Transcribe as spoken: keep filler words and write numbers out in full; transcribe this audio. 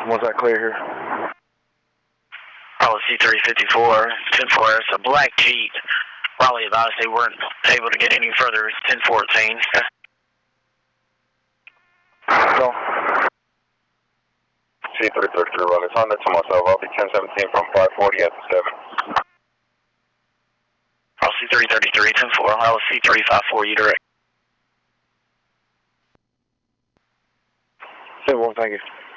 Was that clear here? Raleigh C three fifty-four, ten four, it's a black Jeep. Raleigh advised they weren't able to get any further, it's ten fourteen. Go. C three thirty-three, Raleigh, Honda to myself, I'll be ten seventeen from five forty at the seven. Raleigh C three thirty-three, ten four, Raleigh C three fifty-four, you direct. ten four, thank you.